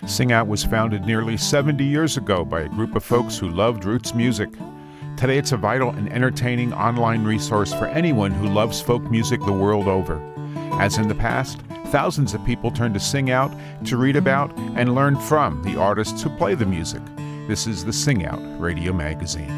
Sing Out was founded nearly 70 years ago by a group of folks who loved roots music. Today it's a vital and entertaining online resource for anyone who loves folk music the world over. As in the past, thousands of people turn to Sing Out to read about and learn from the artists who play the music. This is the Sing Out Radio Magazine.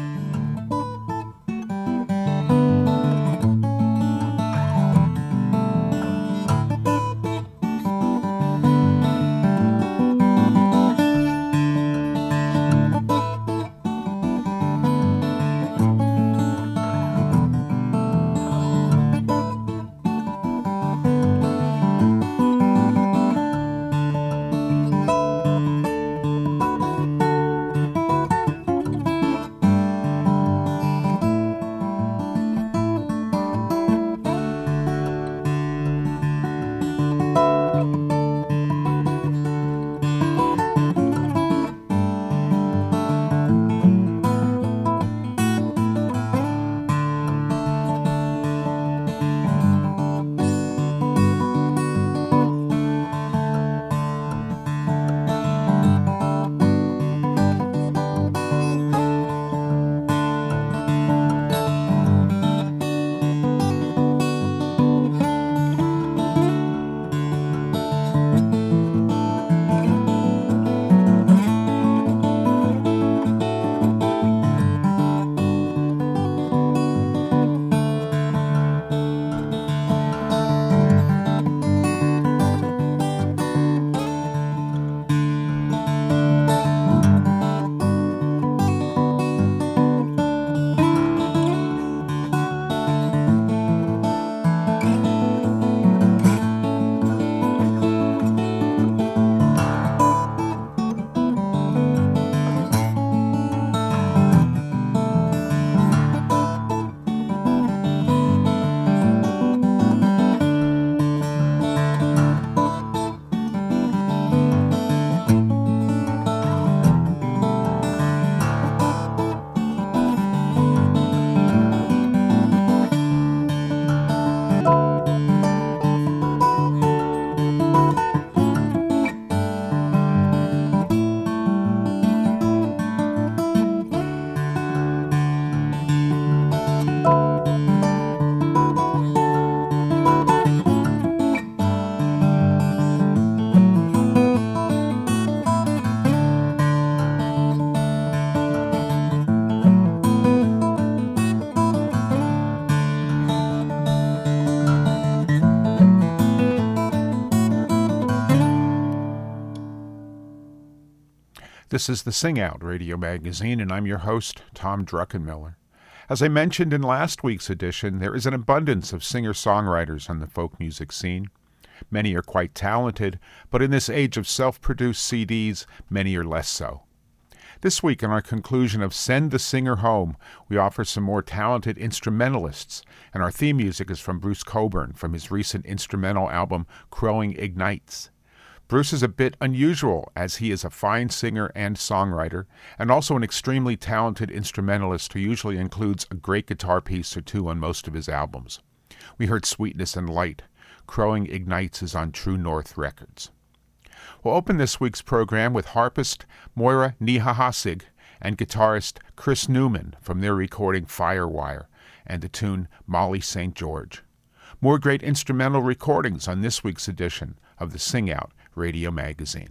This is the Sing Out Radio Magazine, and I'm your host, Tom Druckenmiller. As I mentioned in last week's edition, there is an abundance of singer-songwriters on the folk music scene. Many are quite talented, but in this age of self-produced CDs, many are less so. This week, in our conclusion of Send the Singer Home, we offer some more talented instrumentalists, and our theme music is from Bruce Cockburn from his recent instrumental album, Crowing Ignites. Bruce is a bit unusual, as he is a fine singer and songwriter, and also an extremely talented instrumentalist who usually includes a great guitar piece or two on most of his albums. We heard Sweetness and Light. Crowing Ignites is on True North Records. We'll open this week's program with harpist Moira Nihahasig and guitarist Chris Newman from their recording Firewire and the tune Molly St. George. More great instrumental recordings on this week's edition of the Sing Out Radio Magazine.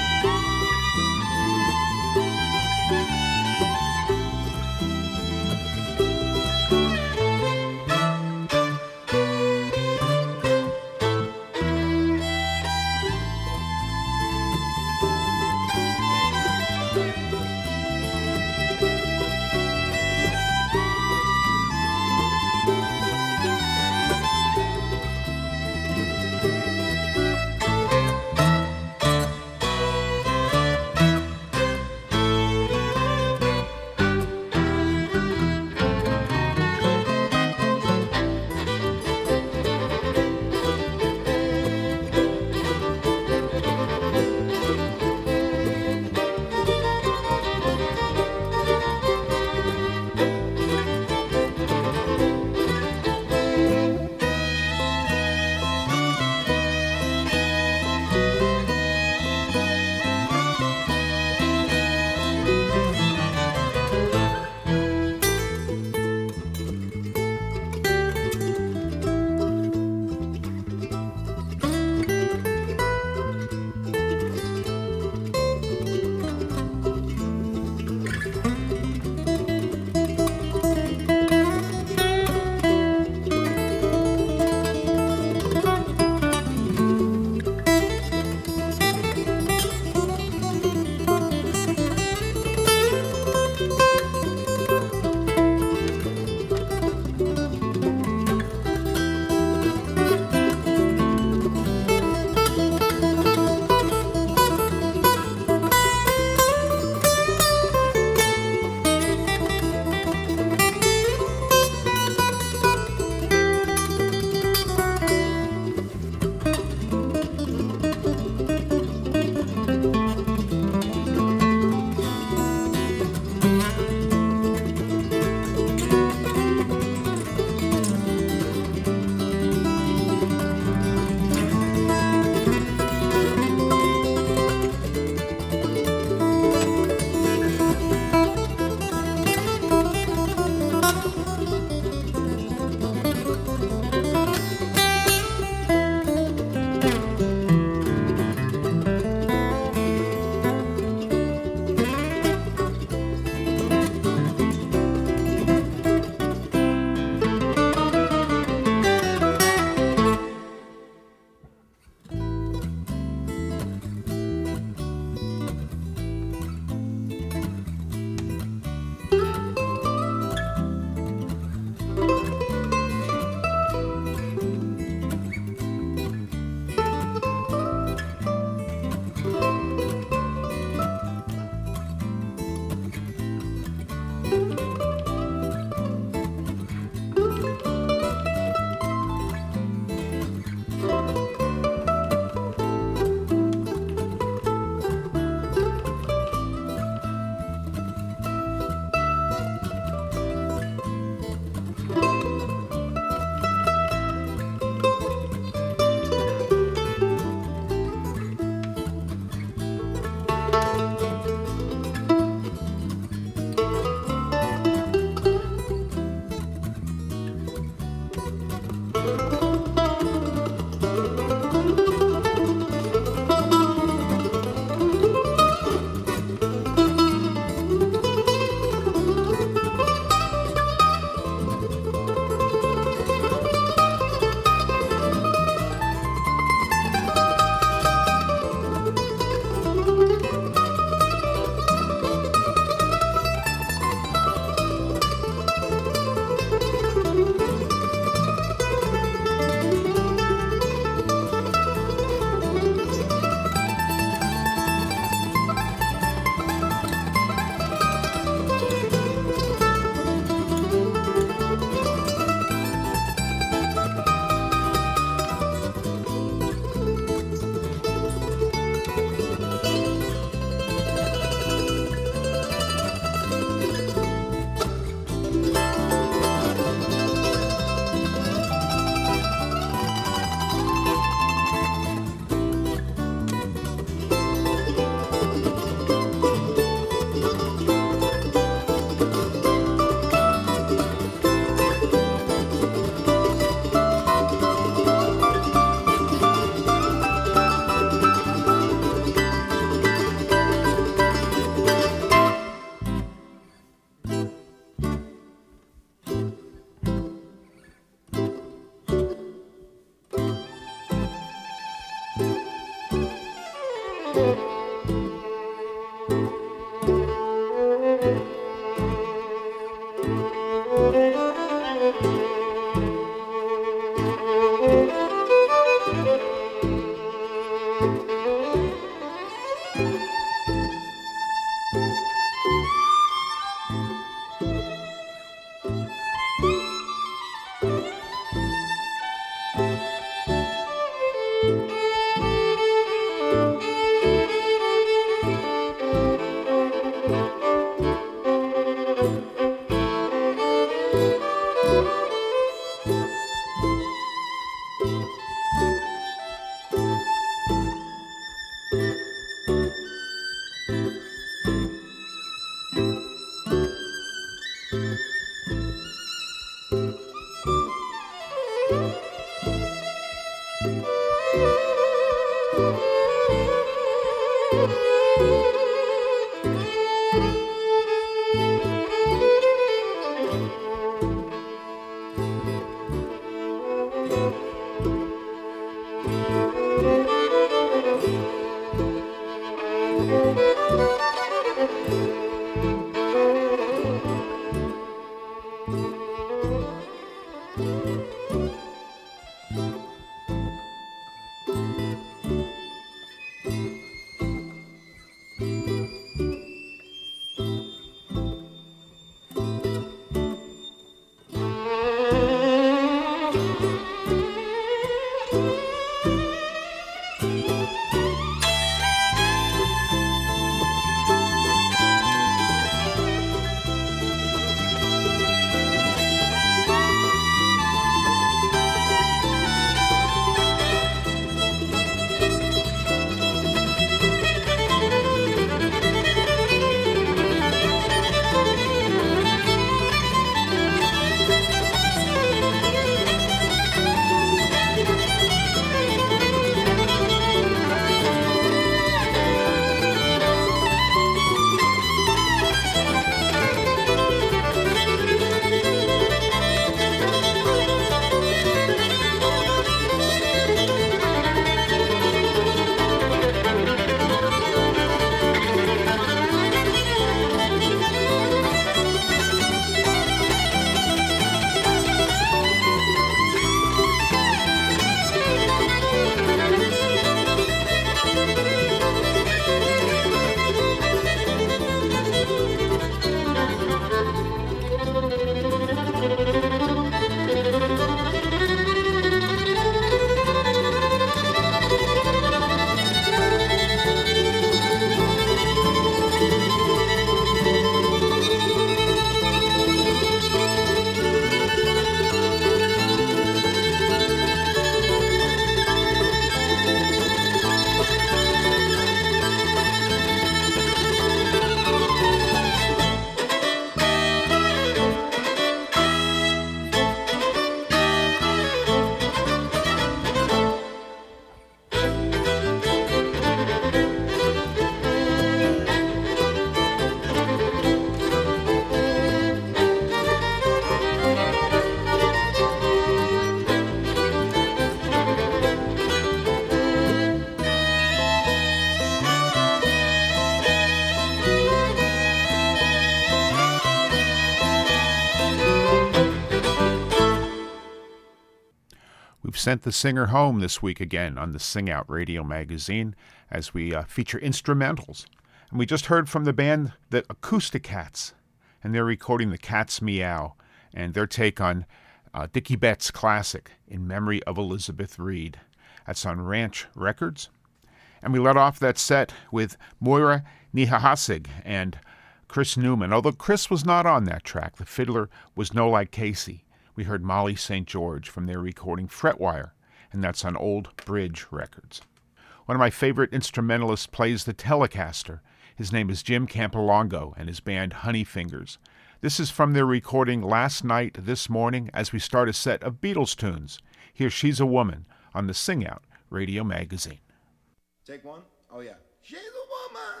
We've sent the singer home this week again on the Sing Out Radio magazine as we feature instrumentals. And we just heard from the band the Acousticats, and they're recording the Cat's Meow and their take on Dickie Betts' classic, In Memory of Elizabeth Reed. That's on Ranch Records. And we let off that set with Moira Nihahasig and Chris Newman. Although Chris was not on that track, the fiddler was No Like Casey. We heard Molly St. George from their recording Fretwire, and that's on Old Bridge Records. One of my favorite instrumentalists plays the Telecaster. His name is Jim Campolongo and his band Honey Fingers. This is from their recording Last Night, This Morning, as we start a set of Beatles tunes. Here's She's a Woman on the Sing Out Radio magazine. Take one? Oh, yeah. She's a woman.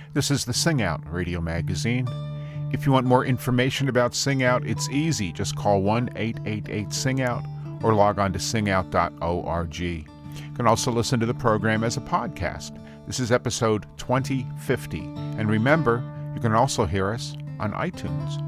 This is the Sing Out radio magazine. If you want more information about Sing Out, it's easy. Just call 1-888-SING-OUT or log on to singout.org. You can also listen to the program as a podcast. This is episode 2050. And remember, you can also hear us on iTunes.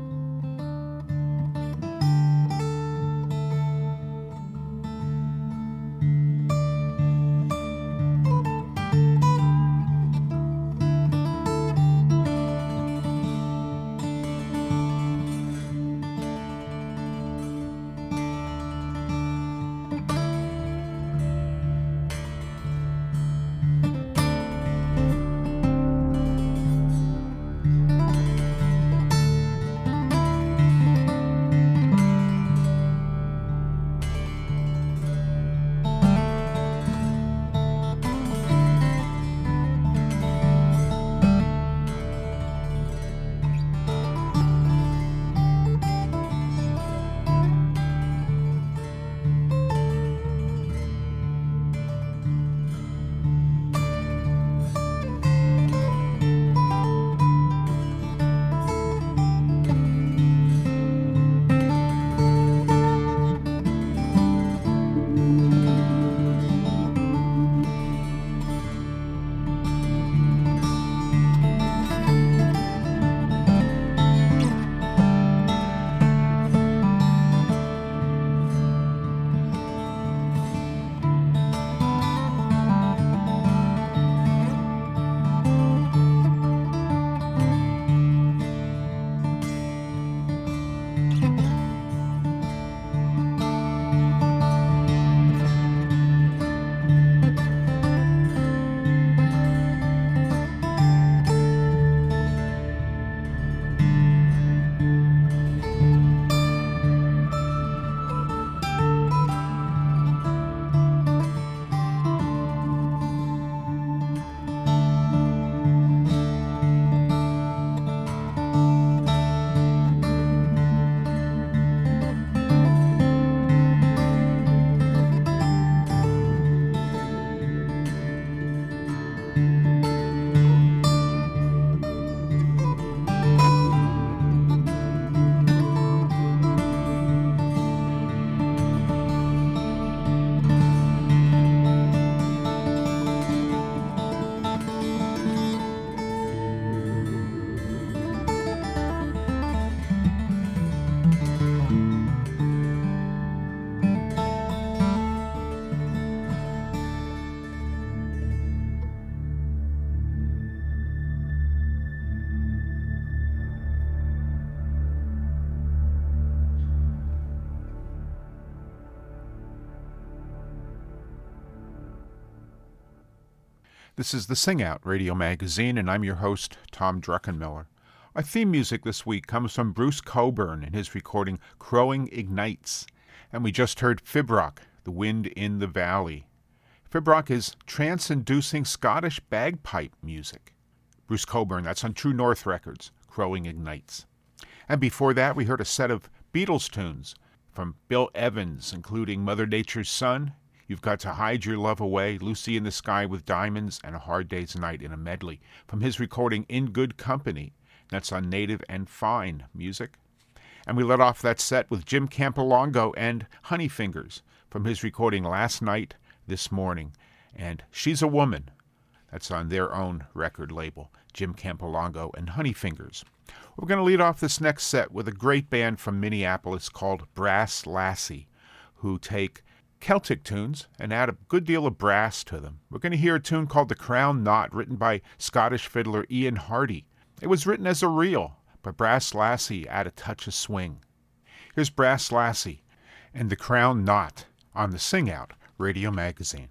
This is the Sing Out radio magazine, and I'm your host, Tom Druckenmiller. Our theme music this week comes from Bruce Cockburn in his recording Crowing Ignites, and we just heard Fibrock, The Wind in the Valley. Fibrock is trance-inducing Scottish bagpipe music. Bruce Cockburn, that's on True North Records, Crowing Ignites. And before that, we heard a set of Beatles tunes from Bill Evans, including Mother Nature's Son, You've Got to Hide Your Love Away, Lucy in the Sky with Diamonds, and A Hard Day's Night in a medley from his recording In Good Company. That's on Native and Fine music. And we let off that set with Jim Campolongo and Honeyfingers from his recording Last Night, This Morning, and She's a Woman. That's on their own record label, Jim Campolongo and Honeyfingers. We're going to lead off this next set with a great band from Minneapolis called Brass Lassie, who take Celtic tunes and add a good deal of brass to them. We're going to hear a tune called The Crown Knot, written by Scottish fiddler Ian Hardy. It was written as a reel, but Brass Lassie add a touch of swing. Here's Brass Lassie and The Crown Knot on the Sing Out radio magazine.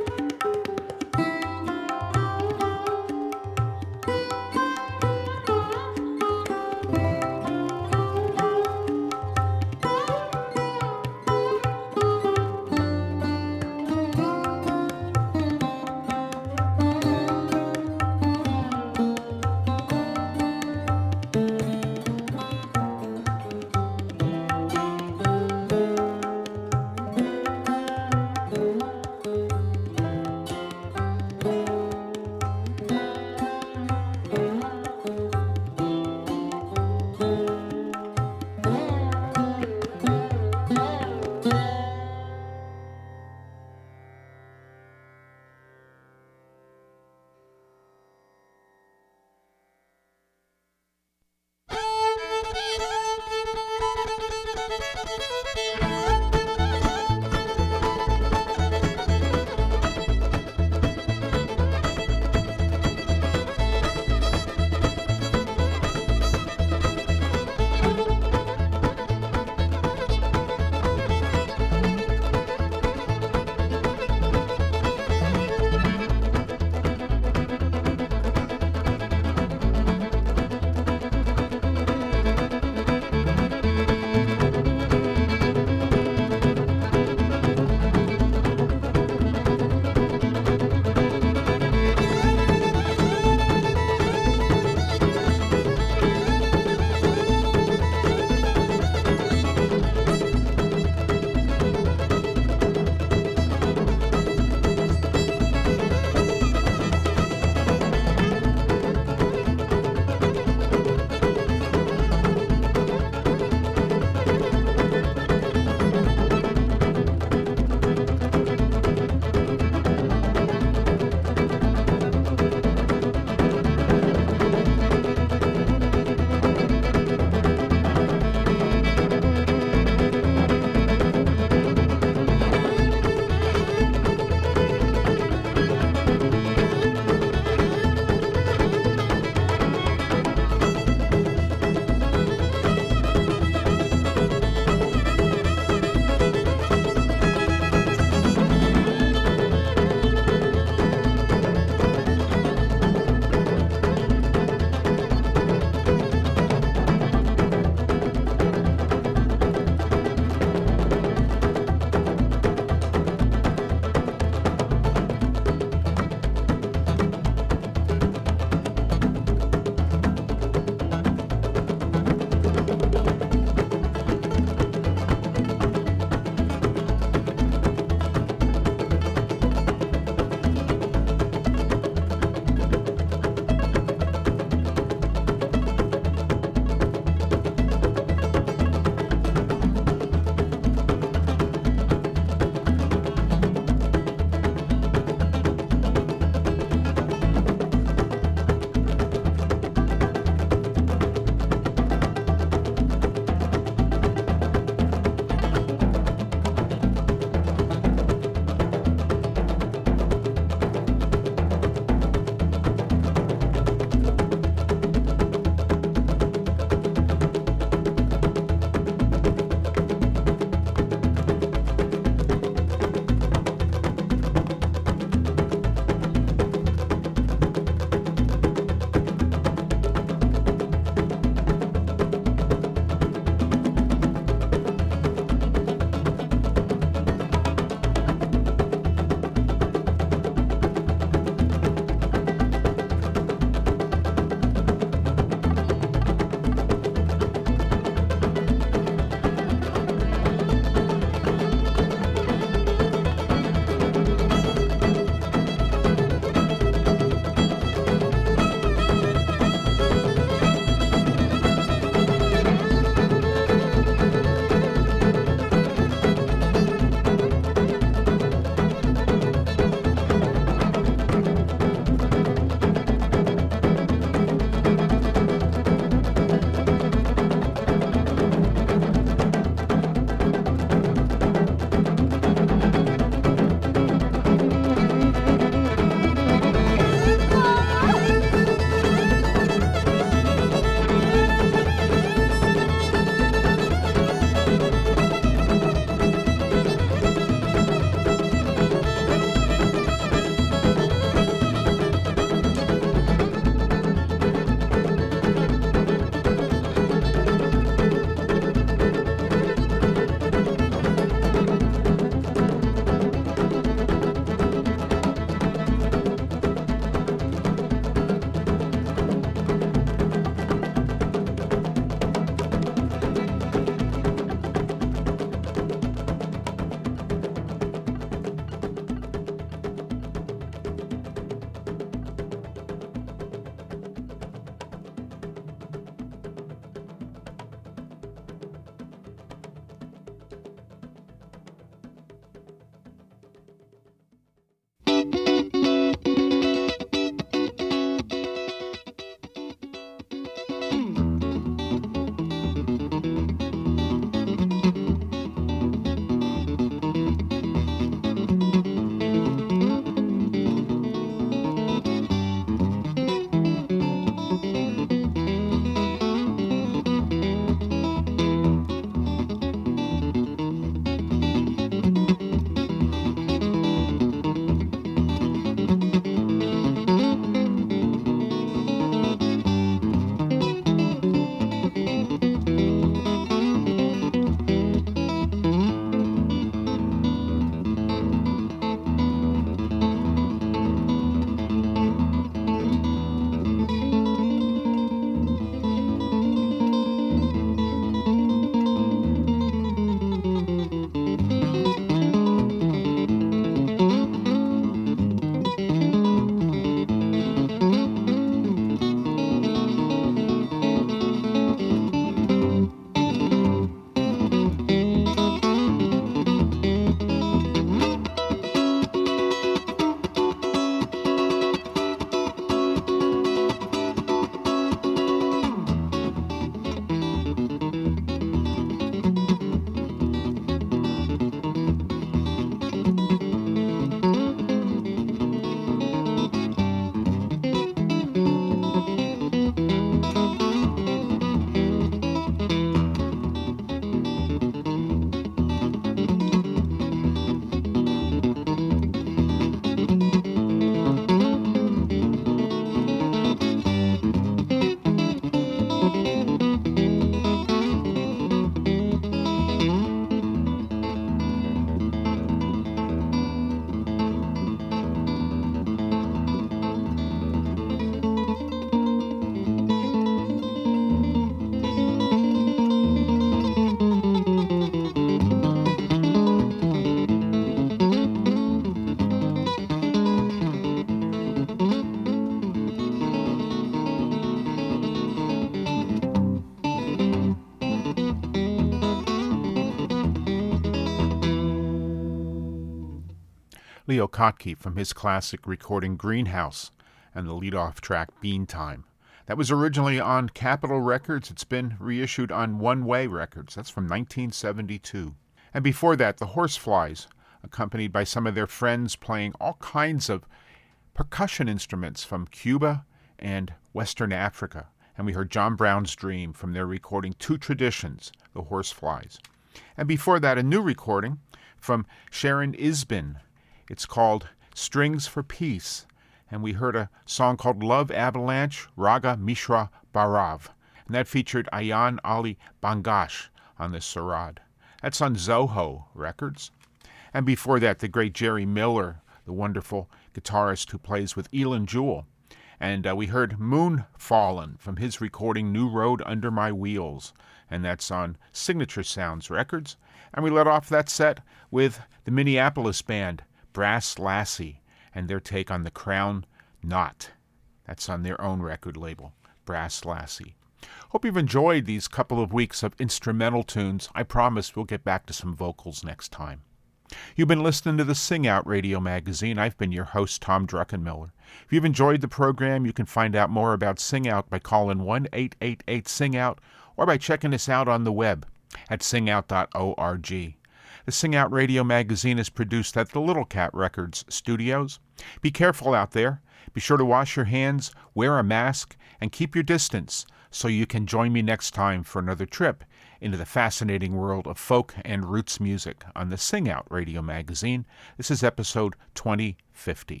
Leo Kottke from his classic recording Greenhouse and the lead-off track Bean Time. That was originally on Capitol Records. It's been reissued on One Way Records. That's from 1972. And before that, the Horseflies, accompanied by some of their friends playing all kinds of percussion instruments from Cuba and Western Africa. And we heard John Brown's Dream from their recording Two Traditions, the Horseflies. And before that, a new recording from Sharon Isbin. It's called Strings for Peace. And we heard a song called Love Avalanche, Raga Mishra Bharav. And that featured Ayan Ali Bangash on the sarod. That's on Zoho Records. And before that, the great Jerry Miller, the wonderful guitarist who plays with Elin Jewell. And we heard Moon Fallen from his recording New Road Under My Wheels. And that's on Signature Sounds Records. And we let off that set with the Minneapolis band, Brass Lassie, and their take on the Crown Knot. That's on their own record label, Brass Lassie. Hope you've enjoyed these couple of weeks of instrumental tunes. I promise we'll get back to some vocals next time. You've been listening to the Sing Out Radio Magazine. I've been your host, Tom Druckenmiller. If you've enjoyed the program, you can find out more about Sing Out by calling 1-888-SING-OUT or by checking us out on the web at singout.org. The Sing Out Radio Magazine is produced at the Little Cat Records studios. Be careful out there. Be sure to wash your hands, wear a mask, and keep your distance so you can join me next time for another trip into the fascinating world of folk and roots music on the Sing Out Radio Magazine. This is episode 2050.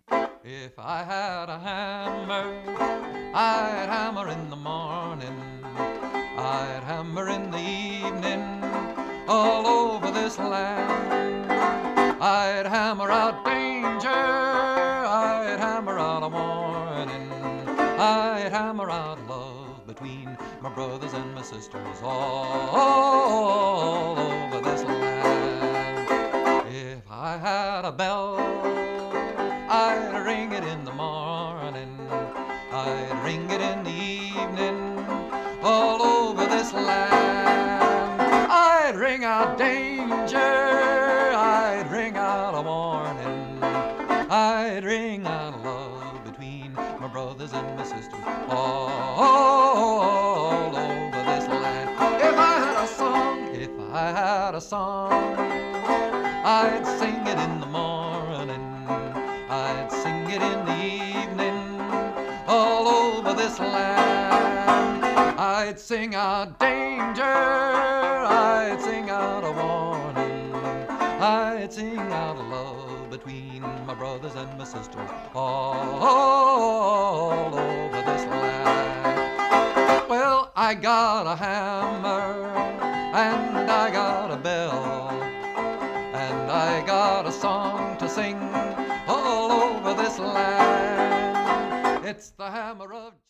If I had a hammer, I'd hammer in the morning, I'd hammer in the evening, all over this land. I'd hammer out danger, I'd hammer out a warning, I'd hammer out love between my brothers and my sisters all over this land. If I had a bell, I'd ring it in the morning, I'd ring it in the evening, all over this land. I'd ring out danger, I'd ring out a warning, I'd ring out love between my brothers and my sisters all over this land. If I had a song, I'd sing it in the morning, I'd sing it in the evening, all over this land. I'd sing out danger, I'd sing out a warning, I'd sing out love between my brothers and my sisters all over this land. Well, I got a hammer, and I got a bell, and I got a song to sing all over this land. It's the hammer of